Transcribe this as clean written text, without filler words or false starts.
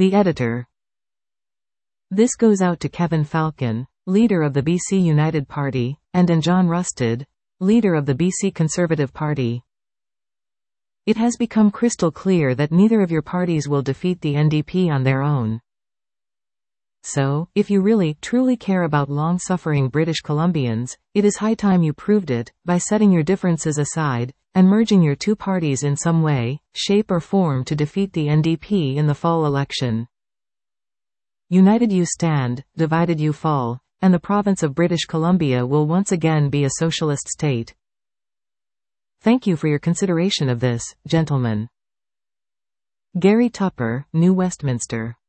The Editor. This goes out to Kevin Falcon, leader of the BC United Party, and John Rustad, leader of the BC Conservative Party. It has become crystal clear that neither of your parties will defeat the NDP on their own. So, if you really, truly care about long-suffering British Columbians, it is high time you proved it, by setting your differences aside, and merging your two parties in some way, shape or form to defeat the NDP in the fall election. United you stand, divided you fall, and the province of British Columbia will once again be a socialist state. Thank you for your consideration of this, gentlemen. Gary Tupper, New Westminster.